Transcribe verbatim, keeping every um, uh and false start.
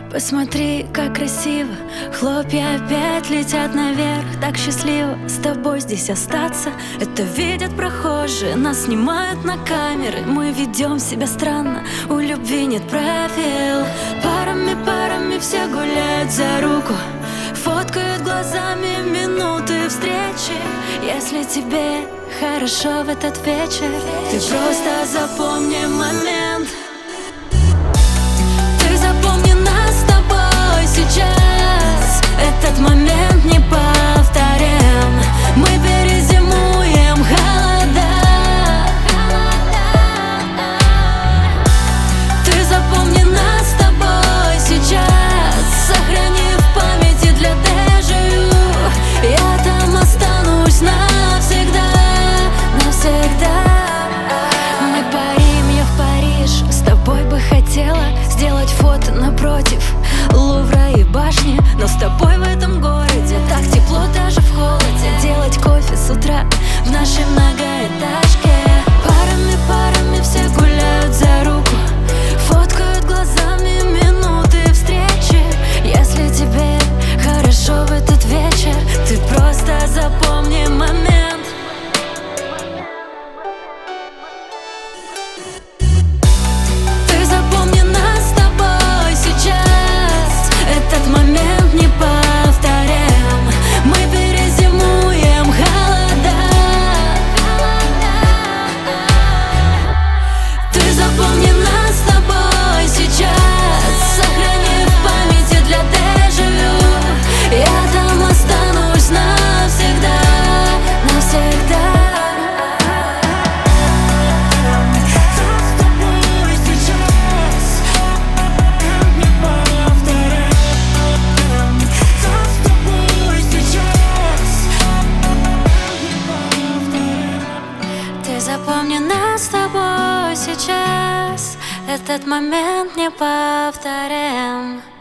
Посмотри, как красиво, хлопья опять летят наверх. Так счастливо с тобой здесь остаться. Это видят прохожие, нас снимают на камеры. Мы ведем себя странно, у любви нет правил. Парами, парами все гуляют за руку, фоткают глазами минуты встречи. Если тебе хорошо в этот вечер, ты просто запомни момент. Ты запомни нас с тобой сейчас. Этот момент не повторим. Мы перезимуем холода. Ты запомни нас с тобой сейчас. Сохрани в памяти для дежавю. Я там останусь навсегда, навсегда. Мы парим, я в Париж. С тобой бы хотела сделать фото напротив Лувра и башни. Но с тобой в этом городе так тепло даже в холоде. Делать кофе с утра в нашей многоэтажке. Парами, парами все гуляют за руку, фоткают глазами минуты встречи. Если тебе хорошо в этот вечер, ты просто запомни момент. Ты запомни нас с тобой сейчас. Этот момент не повторим. Мы перезимуем холода. Ты запомни нас с тобой сейчас. Сохрани в памяти для дежавю. Я там останусь навсегда, навсегда. Ты запомни нас с тобой сейчас. Этот момент не повторим.